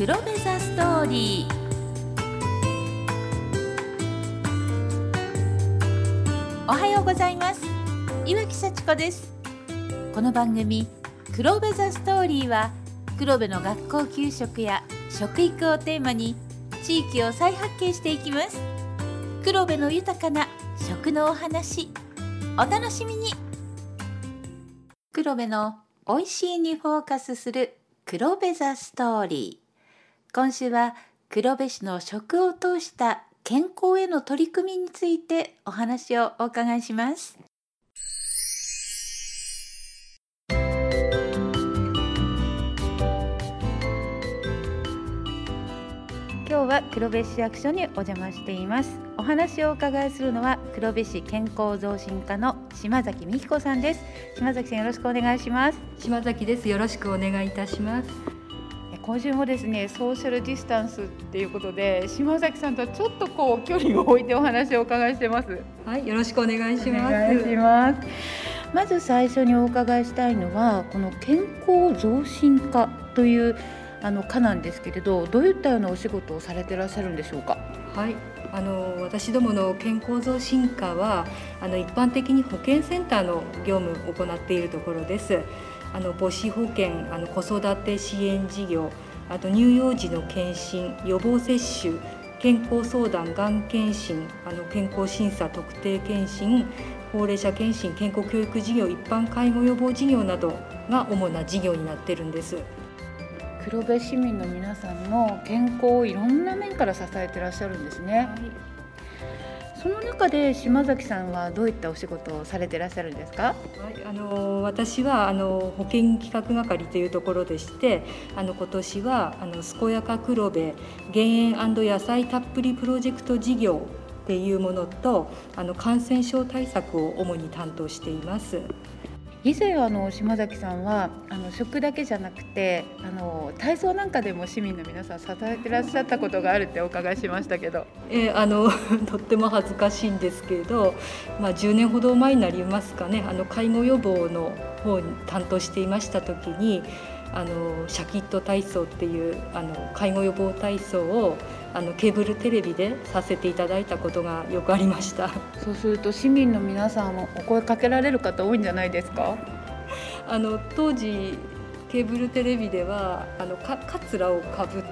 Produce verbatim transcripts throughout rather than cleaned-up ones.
黒部ザストーリー。おはようございます。岩木幸子です。この番組黒部ザストーリーは、黒部の学校給食や食育をテーマに地域を再発見していきます。黒部の豊かな食のお話、お楽しみに。黒部のおいしいにフォーカスする黒部ザストーリー。今週は黒部市の食を通した健康への取り組みについてお話をお伺いします。今日は黒部市役所にお邪魔しています。お話をお伺いするのは黒部市健康増進課の島崎美希子さんです。島崎さん、よろしくお願いします。 島崎です。よろしくお願いいたします。 今週もですね、ソーシャルディスタンスっていうことで、島崎さんとはちょっとこう距離を置いてお話をお伺いしてます。 はい、よろしくお願いします。 お願いします。まず最初にお伺いしたいのは、この健康増進課というあの課なんですけれど、どういったようなお仕事をされていらっしゃるんでしょうか。 はい、あの私どもの健康増進課はあの一般的に保健センターの業務を行っているところです。あの母子保健、あの子育て支援事業、あと乳幼児の検診、予防接種、健康相談、がん検診、あの健康審査特定検診、高齢者検診、健康教育事業、一般介護予防事業などが主な事業になっているんです。 黒部市民の皆さんの健康をいろんな面から支えていらっしゃるんですね。はい、その中で島崎さんはどういったお仕事をされていらっしゃるんですか。 はい、あの私はあの保健企画係というところでして、あの今年はあの健やか黒部減塩&野菜たっぷりプロジェクト事業っていうものと、あの感染症対策を主に担当しています。 以前あの島崎さんはあの食だけじゃなくて、あの体操なんかでも市民の皆さん支えてらっしゃったことがあるってお伺いしましたけど、 えー、あのとっても恥ずかしいんですけれど、まあ、じゅうねんほど前になりますかね、あの介護予防の方に担当していました時に、あのシャキッと体操っていうあの介護予防体操をあのケーブルテレビでさせていただいたことがよくありました。 そうすると市民の皆さんもお声かけられる方多いんじゃないですか。 あの当時ケーブルテレビではあのかカツラをかぶって、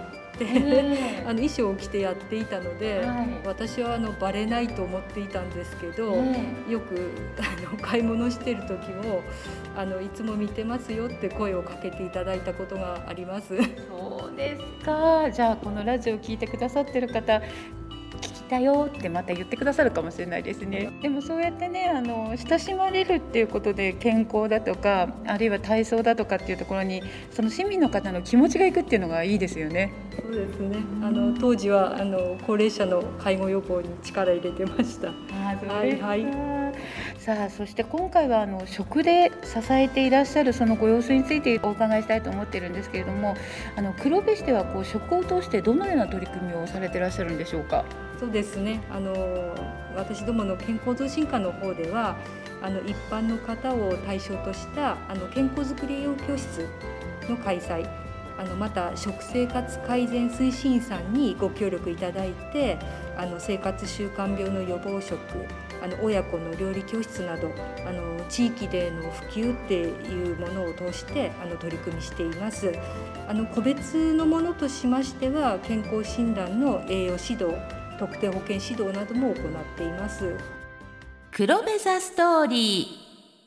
えー、あの衣装を着てやっていたので、はい、私はあのバレないと思っていたんですけど、えー、よくあの買い物している時もあのいつも見てますよって声をかけていただいたことがあります。 そうですか。じゃあこのラジオを聞いてくださっている方、聞きたよってまた言ってくださるかもしれないですね。でもそうやってね、あの親しまれるっていうことで、健康だとかあるいは体操だとかっていうところにその市民の方の気持ちがいくっていうのがいいですよね。 そうですね。あの当時はあの高齢者の介護予防に力入れてました。 あ、そうですか。はいはい。さあ、そして今回はあの食で支えていらっしゃるそのご様子についてお伺いしたいと思っているんですけれども、あの黒部市ではこう食を通してどのような取り組みをされていらっしゃるんでしょうか。 そうですね、あの私どもの健康増進課の方ではあの一般の方を対象としたあの健康づくり栄養教室の開催、あのまた食生活改善推進員さんにご協力いただいて、あの生活習慣病の予防食、あの親子の料理教室など、あの地域での普及っていうものを通してあの取り組みしています。あの個別のものとしましては、健康診断の栄養指導、特定保健指導なども行っています。 黒部ザストーリー。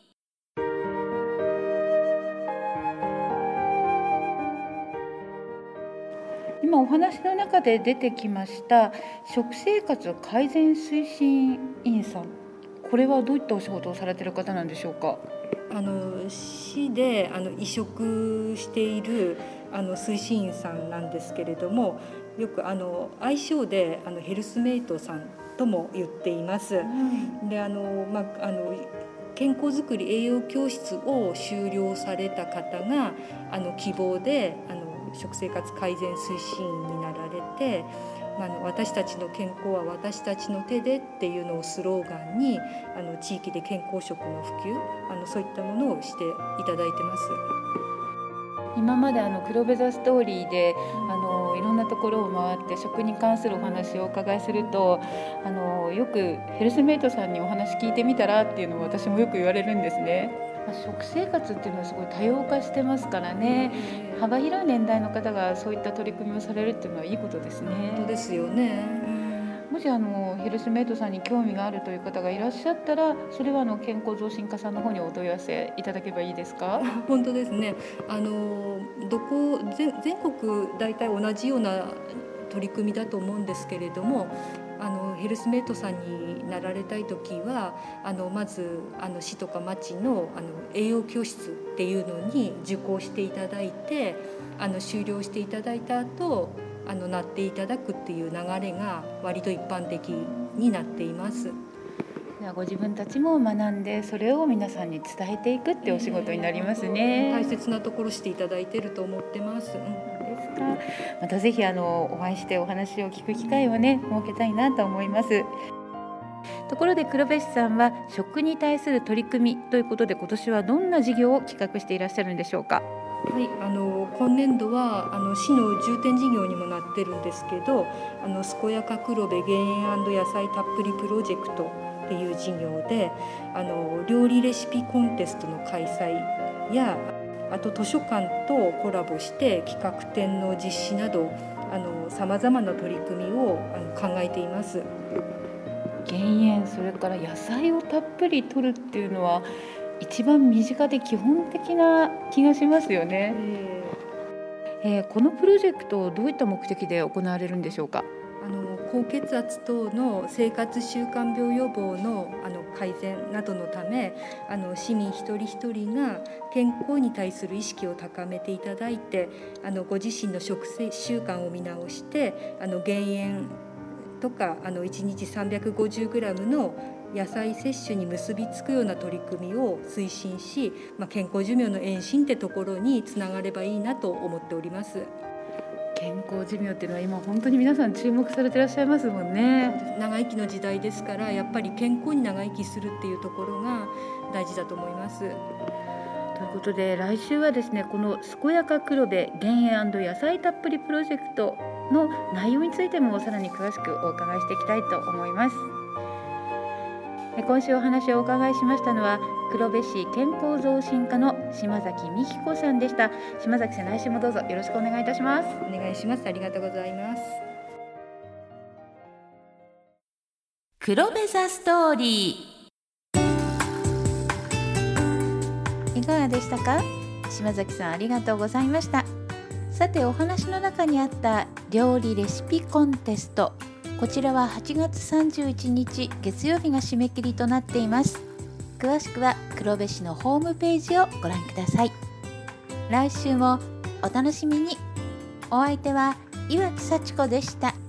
今お話の中で出てきました食生活改善推進員さん、これはどういったお仕事をされている方なんでしょうか。 あの市であの移植しているあの推進員さんなんですけれども、よくあの愛称であのヘルスメイトさんとも言っています。うん、であの、まあ、あの健康づくり栄養教室を修了された方があの希望であの食生活改善推進員になられて、あの私たちの健康は私たちの手でっていうのをスローガンに、あの地域で健康食の普及、あのそういったものをしていただいてます。 今まであの黒部座ストーリーであのいろんなところを回って食に関するお話をお伺いすると、あのよくヘルスメイトさんにお話聞いてみたらっていうのも私もよく言われるんですね。まあ、食生活っていうのはすごい多様化してますからね、幅広い年代の方がそういった取り組みをされるっていうのはいいことですね。 本当ですよね。 もしあのヘルスメイトさんに興味があるという方がいらっしゃったら、それはあの健康増進課さんの方にお問い合わせいただけばいいですか？ 本当ですね。あのどこ 全, 全国大体同じような取り組みだと思うんですけれども、あのヘルスメイトさんになられたいときは、あのまずあの市とか町 の, あの栄養教室っていうのに受講していただいて、あの修了していただいた後あのなっていただくっていう流れが割と一般的になっています。 ご自分たちも学んで、それを皆さんに伝えていくってお仕事になりますね。 大切なところしていただいていると思ってます。うん、 ですか。またぜひあのお会いしてお話を聞く機会をね設けたいなと思います。ところで黒部市さんは食に対する取り組みということで、今年はどんな事業を企画していらっしゃるんでしょうか？ はい、あの今年度はあの市の重点事業にもなってるんですけど、あの健やか黒部減塩&野菜たっぷりプロジェクトっていう事業で、あの料理レシピコンテストの開催や、あと図書館とコラボして企画展の実施など、さまざまな取り組みをあの考えています。 減塩、それから野菜をたっぷり摂るっていうのは一番身近で基本的な気がしますよね。えーえー、このプロジェクトどういった目的で行われるんでしょうか？ あの高血圧等の生活習慣病予防 の, あの改善などのため、あの市民一人一人が健康に対する意識を高めていただいて、あのご自身の食習慣を見直して、あの減塩とかあのいちにち さんびゃくごじゅうグラム の野菜摂取に結びつくような取り組みを推進し、まあ、健康寿命の延伸ってところにつながればいいなと思っております。 健康寿命っていうのは今本当に皆さん注目されていらっしゃいますもんね。 長生きの時代ですから、やっぱり健康に長生きするっていうところが大事だと思います。ということで、来週はですね、この健やか黒部減塩&野菜たっぷりプロジェクトの内容についてもさらに詳しくお伺いしていきたいと思います。今週お話をお伺いしましたのは、黒部市健康増進課の島崎美希子さんでした。島崎さん、来週もどうぞよろしくお願いいたします。 お願いします。ありがとうございます。 黒部ザストーリー、いかがでしたか？島崎さん、ありがとうございました。さて、お話の中にあった料理レシピコンテスト、こちらははちがつさんじゅういちにち月曜日が締め切りとなっています。詳しくは黒部市のホームページをご覧ください。来週もお楽しみに。お相手は岩木幸子でした。